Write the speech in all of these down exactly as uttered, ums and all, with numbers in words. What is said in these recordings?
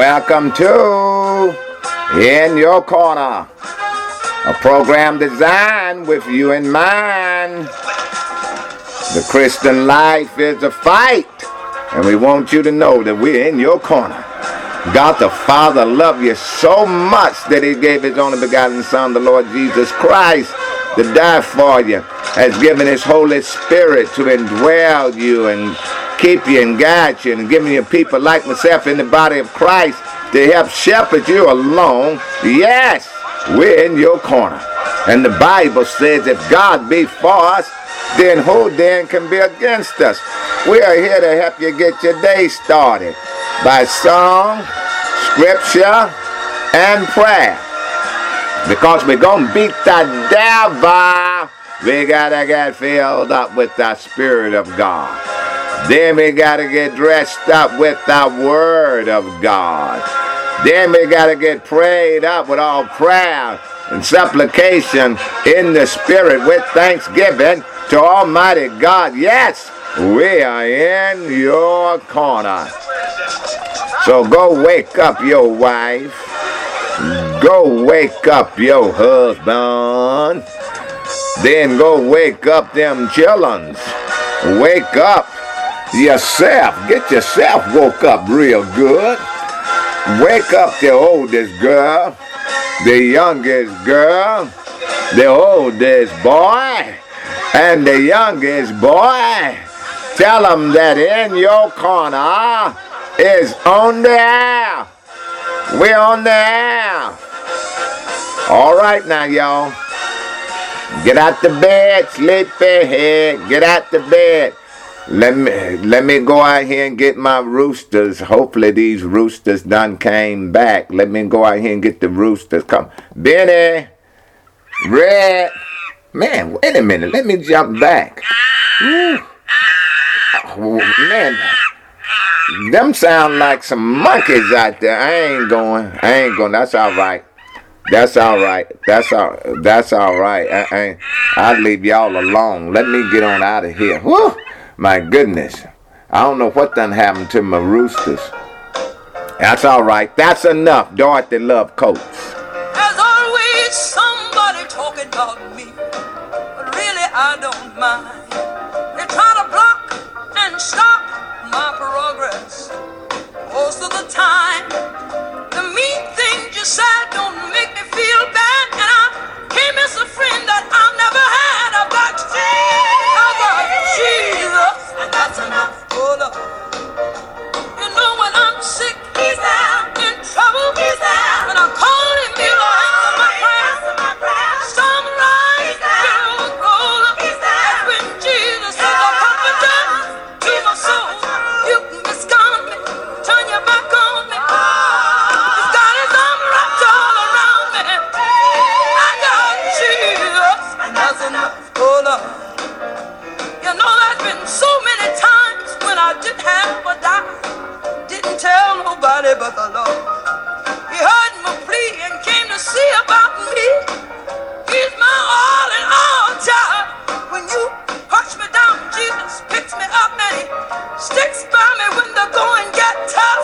Welcome to In Your Corner, a program designed with you in mind. The Christian life is a fight, and we want you to know that we're in your corner. God the Father loved you so much that he gave his only begotten Son, the Lord Jesus Christ, to die for you, has given his Holy Spirit to indwell you and keep you and guide you, and giving you people like myself in the body of Christ to help shepherd you along. Yes, we're in your corner. And the Bible says if God be for us, then who then can be against us? We are here to help you get your day started by song, scripture, and prayer. Because we're going to beat the devil, we got to get filled up with the Spirit of God. Then we got to get dressed up with the Word of God. Then we got to get prayed up with all prayer and supplication in the Spirit with thanksgiving to Almighty God. Yes, we are in your corner. So go wake up your wife. Go wake up your husband. Then go wake up them children. Wake up yourself. Get yourself woke up real good. Wake up the oldest girl, the youngest girl, the oldest boy, and the youngest boy. Tell them that In Your Corner is on the air. We're on the air. All right now, y'all. Get out the bed, sleepyhead. Get out the bed. Let me let me go out here and get my roosters. Hopefully these roosters done came back. Let me go out here and get the roosters. Come. Benny. Red. Man, wait a minute. Let me jump back. Woo. Oh, man. Them sound like some monkeys out there. I ain't going. I ain't going. That's all right. That's all right. That's all. That's all right. I, I, I'll leave y'all alone. Let me get on out of here. Woo! My goodness. I don't know what done happened to my roosters. That's all right. That's enough. Dorothy Love Coates. There's always somebody talking about me, but really I don't mind. They try to block and stop my progress. Most of the time, the mean things you said don't make me feel bad, and I can't miss a friend that I've never had. I've got I've got Jesus, and that's enough. Hold up. You know when I'm sick, he's there. In trouble, he's there. When I call him, he'll answer my prayer. Sunrise, he'll roll up. He's there. When Jesus is a comforter to my soul, you can discount me, turn your back on me. He's got his arm wrapped all around me. I got Jesus, and that's enough. Hold up. You know there's been so many times when I didn't have a dime, didn't tell nobody but the Lord. He heard my plea and came to see about me. He's my all in all, child. When you push me down, Jesus picks me up and he sticks by me when the going get tough.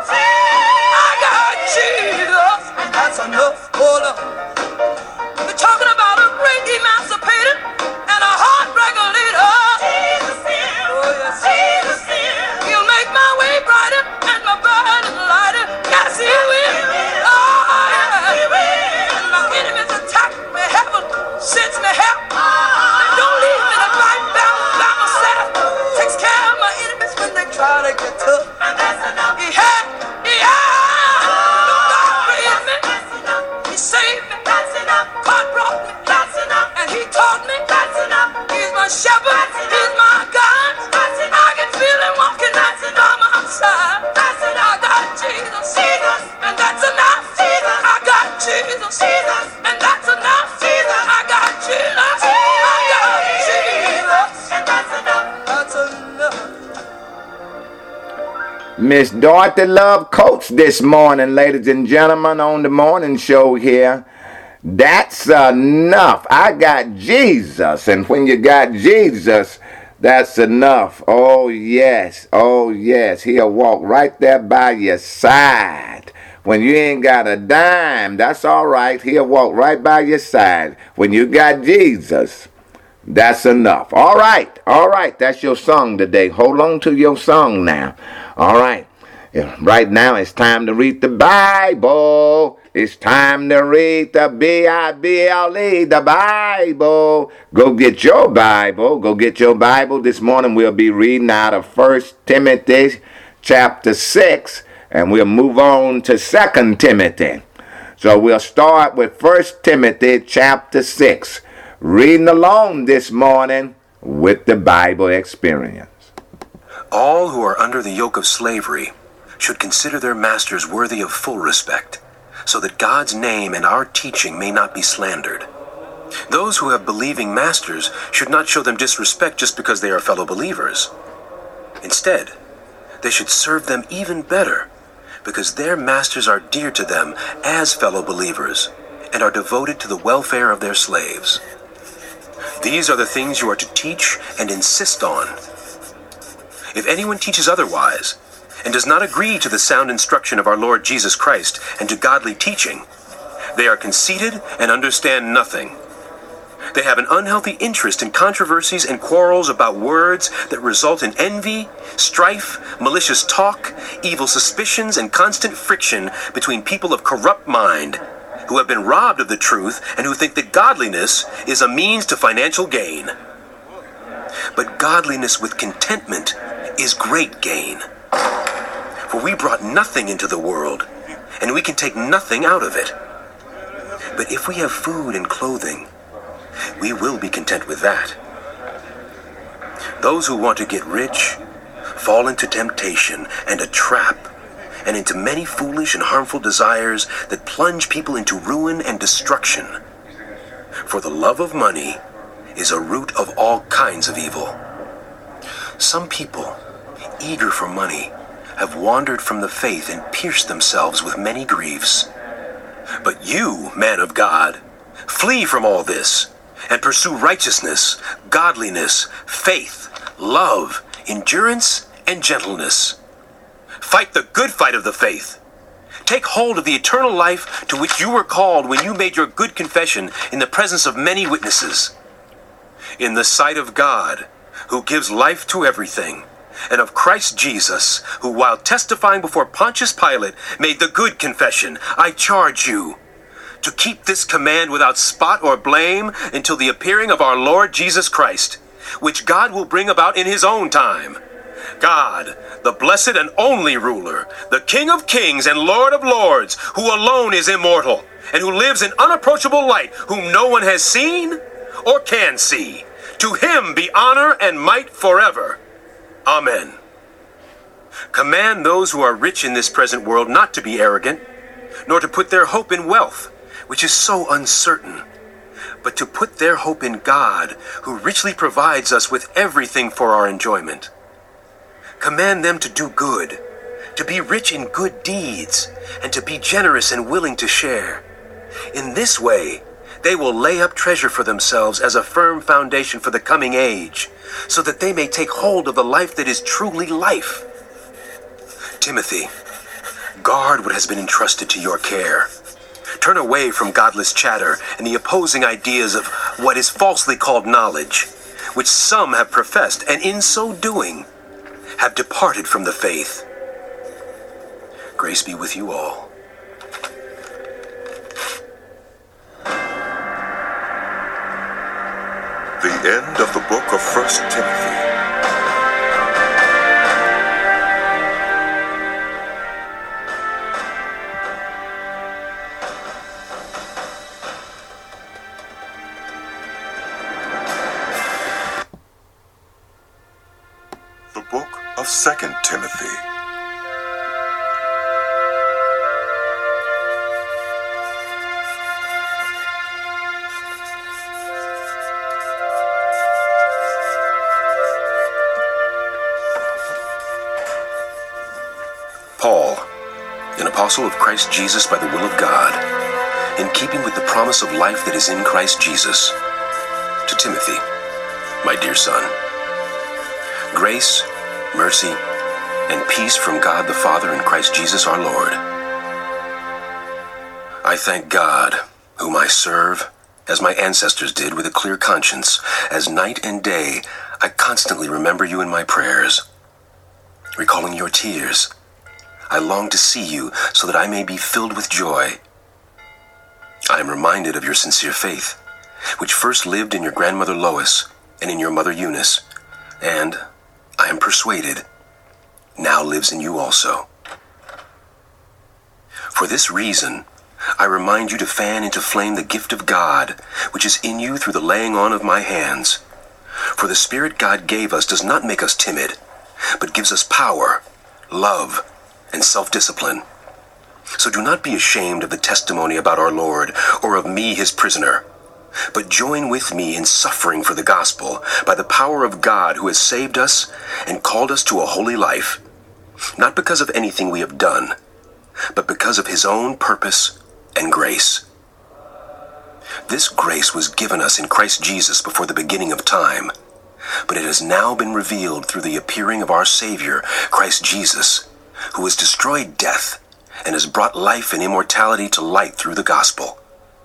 I got Jesus, and that's enough. Hold up. We're talking about a great emancipator and a heart regulator. Jesus is, oh yes, Jesus is. He'll make my way brighter and my burden lighter. Yes, he will. Oh yeah, he will. And my enemies attack me, heaven sends me help. Don't leave me to fight down by myself. Takes care of my enemies when they try to get tough. And that's enough. He had, he had. God raised me. He saved me. That's enough. God brought me. That's enough. And he taught me. That's enough. He's my shepherd. He's my God. That's enough. I can feel him walking. That's enough. I'm outside. That's enough. I got Jesus. Jesus. And that's enough. Jesus. I got Jesus. Jesus. And that's enough. Jesus. I got Jesus. I got Jesus. And that's enough. That's enough. Miss Dorothy Love Coates this morning, ladies and gentlemen, on the morning show here. That's enough. I got Jesus. And when you got Jesus, That's enough. Oh, yes. Oh, yes. He'll walk right there by your side. When you ain't got a dime, that's all right. He'll walk right by your side. When you got Jesus, that's enough. All right. All right. That's your song today. Hold on to your song now. All right. Right now it's time to read the Bible. It's time to read the B I B L E, the Bible. Go get your Bible. Go get your Bible. This morning we'll be reading out of First Timothy chapter six, and we'll move on to Second Timothy. So we'll start with First Timothy chapter six, reading along this morning with the Bible experience. All who are under the yoke of slavery should consider their masters worthy of full respect, so that God's name and our teaching may not be slandered. Those who have believing masters should not show them disrespect just because they are fellow believers. Instead, they should serve them even better, because their masters are dear to them as fellow believers and are devoted to the welfare of their slaves. These are the things you are to teach and insist on. If anyone teaches otherwise, and does not agree to the sound instruction of our Lord Jesus Christ and to godly teaching, they are conceited and understand nothing. They have an unhealthy interest in controversies and quarrels about words that result in envy, strife, malicious talk, evil suspicions, and constant friction between people of corrupt mind, who have been robbed of the truth and who think that godliness is a means to financial gain. But godliness with contentment is great gain. For we brought nothing into the world, and we can take nothing out of it. But if we have food and clothing, we will be content with that. Those who want to get rich fall into temptation and a trap, and into many foolish and harmful desires that plunge people into ruin and destruction. For the love of money is a root of all kinds of evil. Some people, eager for money, have wandered from the faith and pierced themselves with many griefs. But you, man of God, flee from all this and pursue righteousness, godliness, faith, love, endurance, and gentleness. Fight the good fight of the faith. Take hold of the eternal life to which you were called when you made your good confession in the presence of many witnesses. In the sight of God, who gives life to everything, and of Christ Jesus, who while testifying before Pontius Pilate made the good confession, I charge you to keep this command without spot or blame until the appearing of our Lord Jesus Christ, which God will bring about in his own time. God, the blessed and only ruler, the King of kings and Lord of lords, who alone is immortal, and who lives in unapproachable light, whom no one has seen or can see. To him be honor and might forever. Amen. Command those who are rich in this present world not to be arrogant, nor to put their hope in wealth, which is so uncertain, but to put their hope in God, who richly provides us with everything for our enjoyment. Command them to do good, to be rich in good deeds, and to be generous and willing to share. In this way, they will lay up treasure for themselves as a firm foundation for the coming age, so that they may take hold of the life that is truly life. Timothy, guard what has been entrusted to your care. Turn away from godless chatter and the opposing ideas of what is falsely called knowledge, which some have professed, and in so doing, have departed from the faith. Grace be with you all. The end of the book of First Timothy. The book of Second Timothy. Paul, an apostle of Christ Jesus by the will of God, in keeping with the promise of life that is in Christ Jesus, to Timothy, my dear son, Grace, mercy, and peace from God the Father and Christ Jesus our Lord. I thank God, whom I serve, as my ancestors did, with a clear conscience, as night and day I constantly remember you in my prayers. Recalling your tears, I long to see you so that I may be filled with joy. I am reminded of your sincere faith, which first lived in your grandmother Lois and in your mother Eunice, and, I am persuaded, now lives in you also. For this reason, I remind you to fan into flame the gift of God, which is in you through the laying on of my hands. For the Spirit God gave us does not make us timid, but gives us power, love, and self-discipline. So do not be ashamed of the testimony about our Lord, or of me, his prisoner, but join with me in suffering for the gospel by the power of God who has saved us and called us to a holy life, not because of anything we have done, but because of his own purpose and grace. This grace was given us in Christ Jesus before the beginning of time, but it has now been revealed through the appearing of our Savior, Christ Jesus, who has destroyed death and has brought life and immortality to light through the gospel.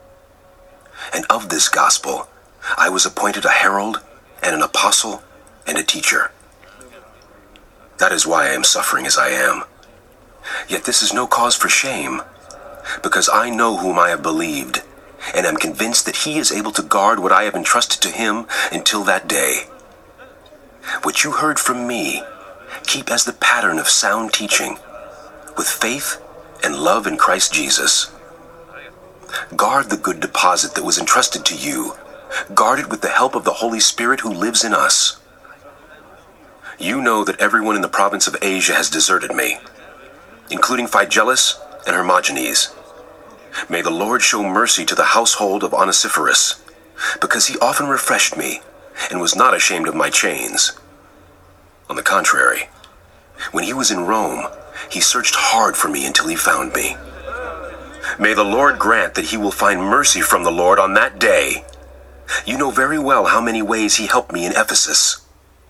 And of this gospel, I was appointed a herald and an apostle and a teacher. That is why I am suffering as I am. Yet this is no cause for shame, because I know whom I have believed, and am convinced that he is able to guard what I have entrusted to him until that day. What you heard from me, keep as the pattern of sound teaching, with faith and love in Christ Jesus. Guard the good deposit that was entrusted to you. Guard it with the help of the Holy Spirit who lives in us. You know that everyone in the province of Asia has deserted me, including Phygellus and Hermogenes. May the Lord show mercy to the household of Onesiphorus, because he often refreshed me and was not ashamed of my chains. On the contrary, when he was in Rome, he searched hard for me until he found me. May the Lord grant that he will find mercy from the Lord on that day. You know very well how many ways he helped me in Ephesus.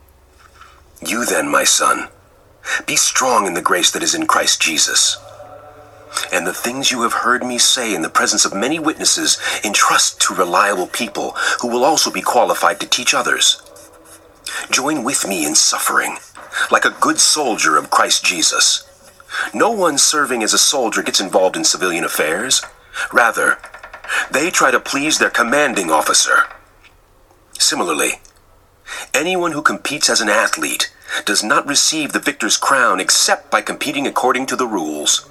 You then, my son, be strong in the grace that is in Christ Jesus. And the things you have heard me say in the presence of many witnesses, entrust to reliable people who will also be qualified to teach others. Join with me in suffering, like a good soldier of Christ Jesus. No one serving as a soldier gets involved in civilian affairs. Rather, they try to please their commanding officer. Similarly, anyone who competes as an athlete does not receive the victor's crown except by competing according to the rules.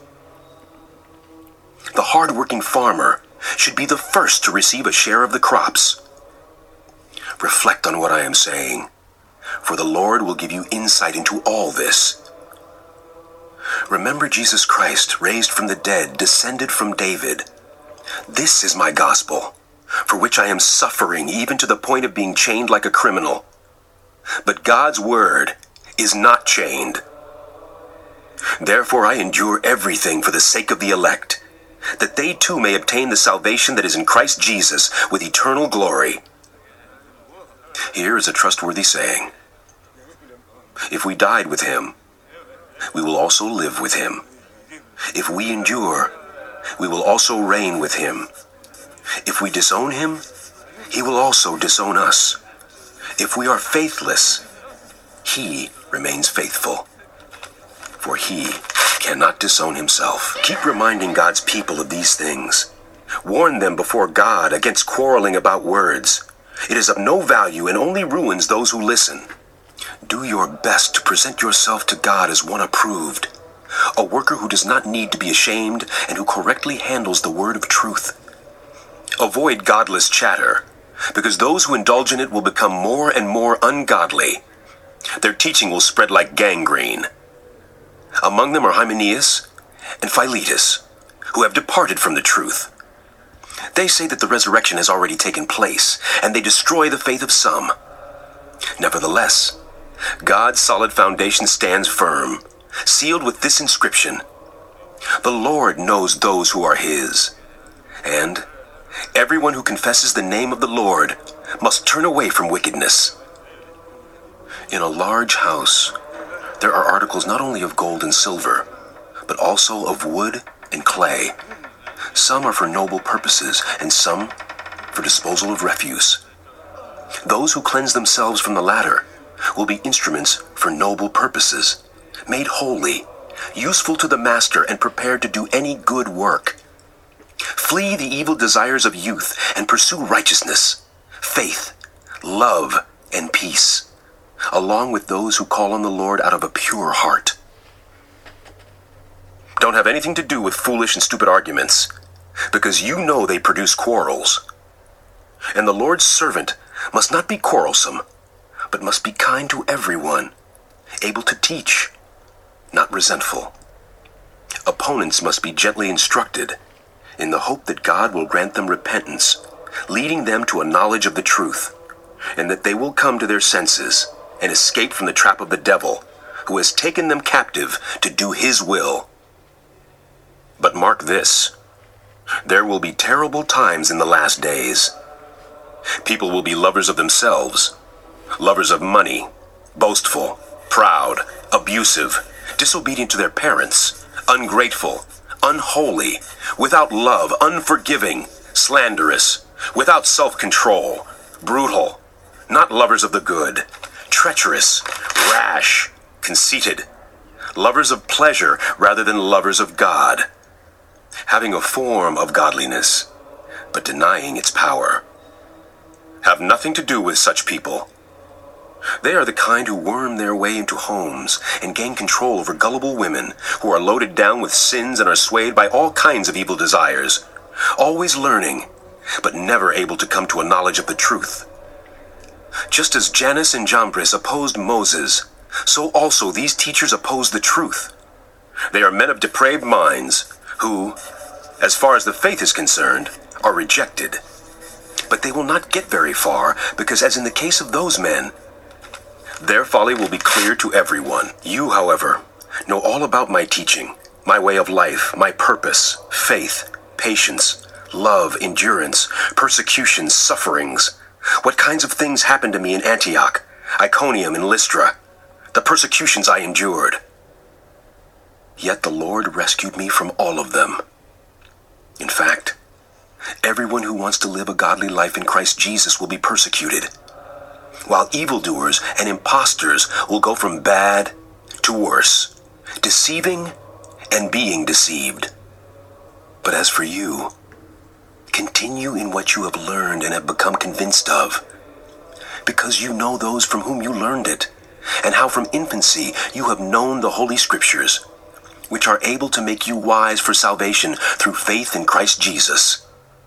The hard-working farmer should be the first to receive a share of the crops. Reflect on what I am saying, for the Lord will give you insight into all this. Remember Jesus Christ, raised from the dead, descended from David. This is my gospel, for which I am suffering even to the point of being chained like a criminal. But God's word is not chained. Therefore I endure everything for the sake of the elect, that they too may obtain the salvation that is in Christ Jesus with eternal glory. Here is a trustworthy saying. If we died with him, we will also live with him. If we endure, we will also reign with him. If we disown him, he will also disown us. If we are faithless, he remains faithful, for he cannot disown himself. Keep reminding God's people of these things. Warn them before God against quarreling about words. It is of no value and only ruins those who listen. Do your best to present yourself to God as one approved, a worker who does not need to be ashamed and who correctly handles the word of truth. Avoid godless chatter, because those who indulge in it will become more and more ungodly. Their teaching will spread like gangrene. Among them are Hymenaeus and Philetus, who have departed from the truth. They say that the resurrection has already taken place, and they destroy the faith of some. Nevertheless, God's solid foundation stands firm, sealed with this inscription: The Lord knows those who are his, and everyone who confesses the name of the Lord must turn away from wickedness. In a large house, there are articles not only of gold and silver, but also of wood and clay. Some are for noble purposes, and some for disposal of refuse. Those who cleanse themselves from the latter will be instruments for noble purposes, made holy, useful to the master, and prepared to do any good work. Flee the evil desires of youth and pursue righteousness, faith, love, and peace, along with those who call on the Lord out of a pure heart. Don't have anything to do with foolish and stupid arguments, because you know they produce quarrels. And the Lord's servant must not be quarrelsome, but must be kind to everyone, able to teach, not resentful. Opponents must be gently instructed, in the hope that God will grant them repentance, leading them to a knowledge of the truth, and that they will come to their senses and escape from the trap of the devil, who has taken them captive to do his will. But mark this, there will be terrible times in the last days. People will be lovers of themselves, lovers of money, boastful, proud, abusive, disobedient to their parents, ungrateful, unholy, without love, unforgiving, slanderous, without self-control, brutal, not lovers of the good, treacherous, rash, conceited, lovers of pleasure rather than lovers of God, having a form of godliness, but denying its power. Have nothing to do with such people. They are the kind who worm their way into homes and gain control over gullible women who are loaded down with sins and are swayed by all kinds of evil desires, always learning, but never able to come to a knowledge of the truth. Just as Jannes and Jambres opposed Moses, so also these teachers oppose the truth. They are men of depraved minds who, as far as the faith is concerned, are rejected. But they will not get very far, because as in the case of those men, their folly will be clear to everyone. You, however, know all about my teaching, my way of life, my purpose, faith, patience, love, endurance, persecutions, sufferings, what kinds of things happened to me in Antioch, Iconium, and Lystra, the persecutions I endured. Yet the Lord rescued me from all of them. In fact, everyone who wants to live a godly life in Christ Jesus will be persecuted, while evildoers and impostors will go from bad to worse, deceiving and being deceived. But as for you, continue in what you have learned and have become convinced of, because you know those from whom you learned it, and how from infancy you have known the Holy Scriptures, which are able to make you wise for salvation through faith in Christ Jesus.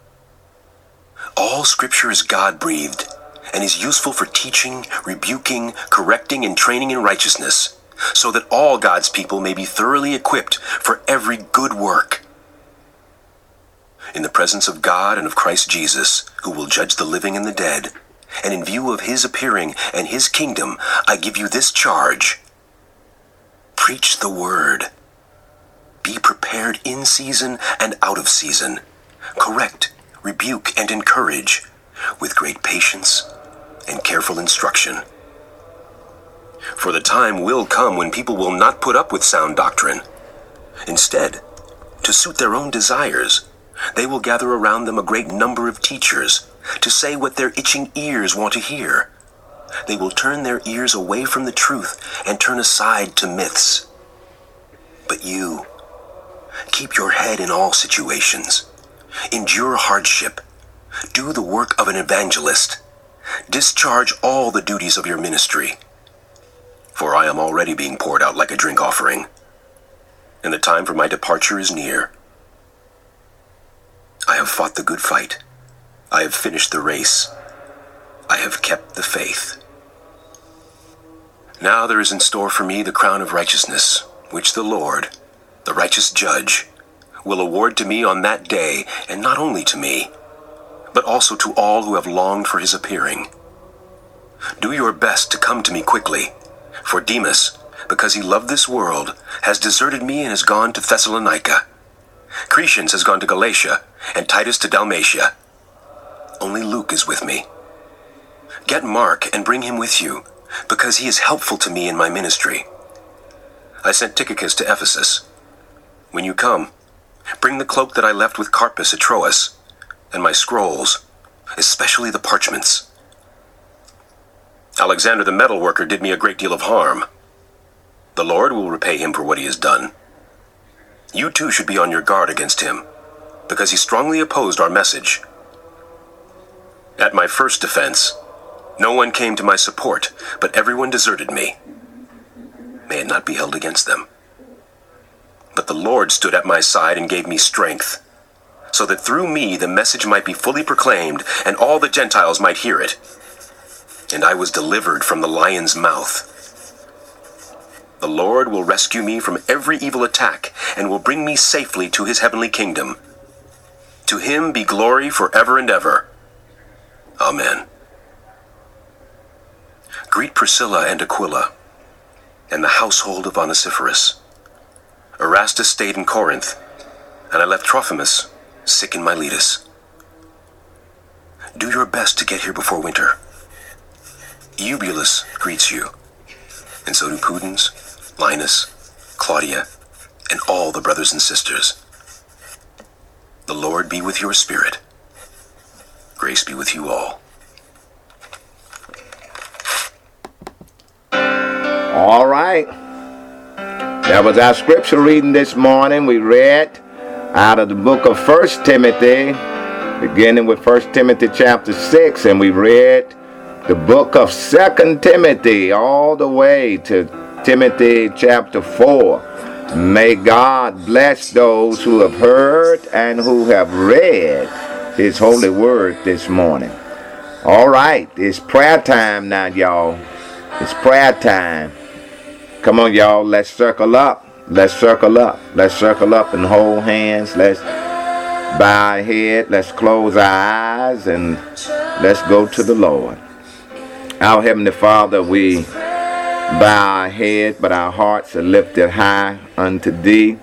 All Scripture is God-breathed and is useful for teaching, rebuking, correcting, and training in righteousness, so that all God's people may be thoroughly equipped for every good work. In the presence of God and of Christ Jesus, who will judge the living and the dead, and in view of his appearing and his kingdom, I give you this charge. Preach the word. Be prepared in season and out of season. Correct, rebuke, and encourage with great patience and careful instruction. For the time will come when people will not put up with sound doctrine. Instead, to suit their own desires, they will gather around them a great number of teachers to say what their itching ears want to hear. They will turn their ears away from the truth and turn aside to myths. But you, keep your head in all situations. Endure hardship. Do the work of an evangelist. Discharge all the duties of your ministry. For I am already being poured out like a drink offering, and the time for my departure is near. I have fought the good fight. I have finished the race. I have kept the faith. Now there is in store for me the crown of righteousness, which the Lord, the righteous judge, will award to me on that day, and not only to me, but also to all who have longed for his appearing. Do your best to come to me quickly, for Demas, because he loved this world, has deserted me and has gone to Thessalonica. Crescens has gone to Galatia, and Titus to Dalmatia. Only Luke is with me. Get Mark and bring him with you, because he is helpful to me in my ministry. I sent Tychicus to Ephesus. When you come, bring the cloak that I left with Carpus at Troas, and my scrolls, especially the parchments. Alexander the metalworker did me a great deal of harm. The Lord will repay him for what he has done. You too should be on your guard against him, because he strongly opposed our message. At my first defense, no one came to my support, but everyone deserted me. May it not be held against them. But the Lord stood at my side and gave me strength, so that through me the message might be fully proclaimed and all the Gentiles might hear it. And I was delivered from the lion's mouth. The Lord will rescue me from every evil attack and will bring me safely to his heavenly kingdom. To him be glory forever and ever. Amen. Greet Priscilla and Aquila, and the household of Onesiphorus. Erastus stayed in Corinth, and I left Trophimus sick in Miletus. Do your best to get here before winter. Eubulus greets you, and so do Pudens, Linus, Claudia, and all the brothers and sisters. The Lord be with your spirit. Grace be with you all. All right. That was our scripture reading this morning. We read out of the book of First Timothy, beginning with First Timothy chapter six, and we read the book of Second Timothy all the way to Timothy chapter four. May God bless those who have heard and who have read his holy word this morning. All right, it's prayer time now, y'all. It's prayer time. Come on, y'all, let's circle up. Let's circle up. Let's circle up and hold hands. Let's bow our head. Let's close our eyes and let's go to the Lord. Our Heavenly Father, we bow our head, but our hearts are lifted high unto Thee.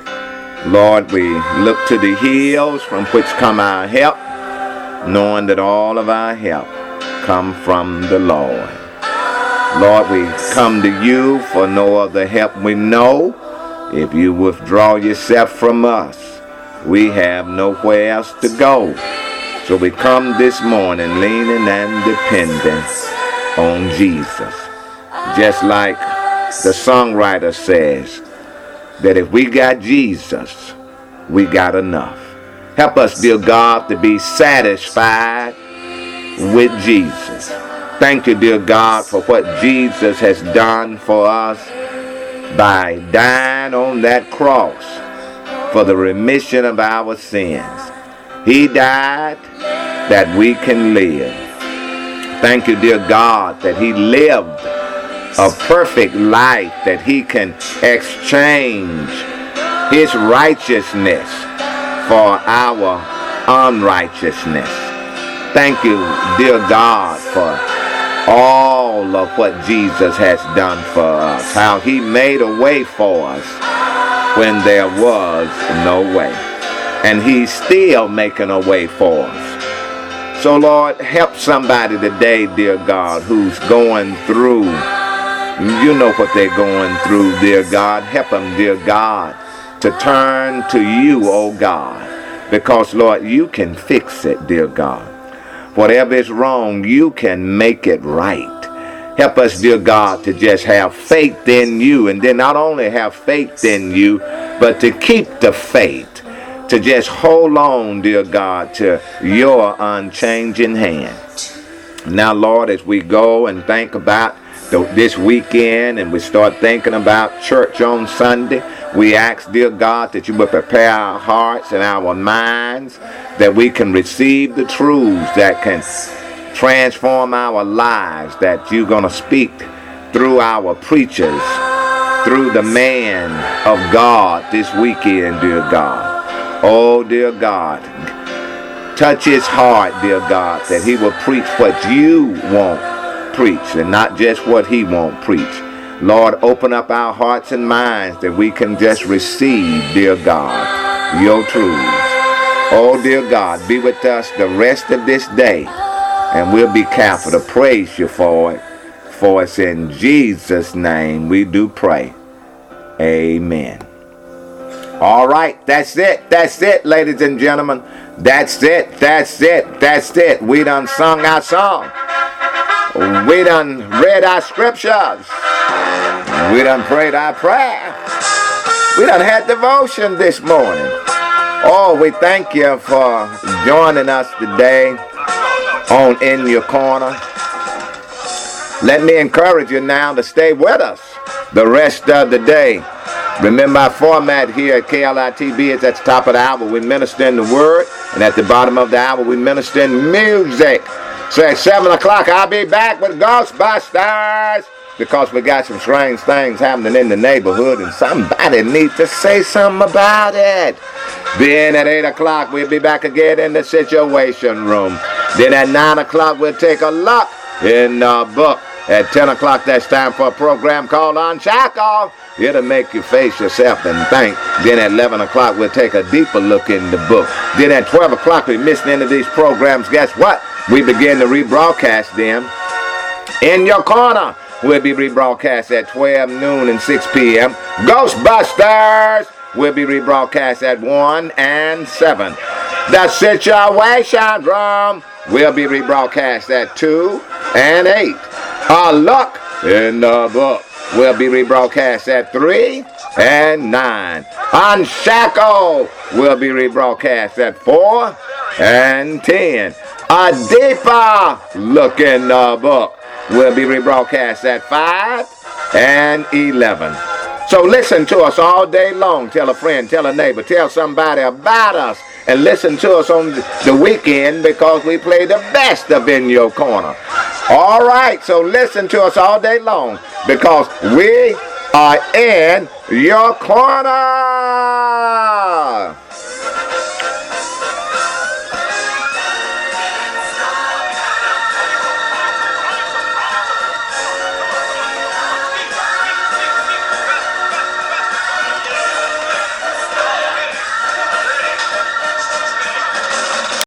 Lord, we look to the hills from which come our help, knowing that all of our help come from the Lord. Lord, we come to you for no other help we know. If you withdraw yourself from us, we have nowhere else to go. So we come this morning leaning and dependent on Jesus. Just like the songwriter says, that if we got Jesus, we got enough. Help us, dear God, to be satisfied with Jesus. Thank you, dear God, for what Jesus has done for us by dying on that cross for the remission of our sins. He died that we can live. Thank you, dear God, that he lived a perfect life, that he can exchange his righteousness for our unrighteousness. Thank you, dear God, for all of what Jesus has done for us, how he made a way for us when there was no way. And he's still making a way for us. So Lord, help somebody today, dear God, who's going through, you know what they're going through, dear God. Help them, dear God, to turn to you, oh God, because Lord, you can fix it, dear God. Whatever is wrong, you can make it right. Help us, dear God, to just have faith in you, and then not only have faith in you, but to keep the faith, to just hold on, dear God, to your unchanging hand. Now, Lord, as we go and think about the, this weekend, and we start thinking about church on Sunday, we ask, dear God, that you would prepare our hearts and our minds, that we can receive the truths that can transform our lives, that you're going to speak through our preachers, through the man of God this weekend, dear God. Oh, dear God, touch his heart, dear God, that he will preach what you want preach and not just what he won't preach. Lord, open up our hearts and minds that we can just receive, dear God, your truths. Oh, dear God, be with us the rest of this day, and we'll be careful to praise you for it. for us. In Jesus' name we do pray. Amen. All right, that's it. That's it, ladies and gentlemen. That's it. That's it. That's it. We done sung our song. We done read our scriptures. We done prayed our prayer. We done had devotion this morning. Oh, we thank you for joining us today on In Your Corner. Let me encourage you now to stay with us the rest of the day. Remember, our format here at K L I T B is at the top of the hour. We minister in the word, and at the bottom of the hour, we minister in music. So at seven o'clock, I'll be back with Ghostbusters, because we got some strange things happening in the neighborhood, and somebody needs to say something about it. Then at eight o'clock, we'll be back again in the Situation Room. Then at nine o'clock, we'll take a look in the book. At ten o'clock, that's time for a program called Unshackle. It'll make you face yourself and think. Then at eleven o'clock, we'll take a deeper look in the book. Then at twelve o'clock, we missed any of these programs. Guess what? We begin to rebroadcast them. In Your Corner will be rebroadcast at twelve noon and six p.m. Ghostbusters will be rebroadcast at one and seven. The Situation Room will be rebroadcast at two and eight. A Look in the Book will be rebroadcast at three and nine. Unshackle will be rebroadcast at four and ten. A Deeper Look in the Book will be rebroadcast at five and eleven. So listen to us all day long. Tell a friend, tell a neighbor, tell somebody about us, and listen to us on the weekend, because we play the best of In Your Corner. All right, so listen to us all day long, because we are in your corner.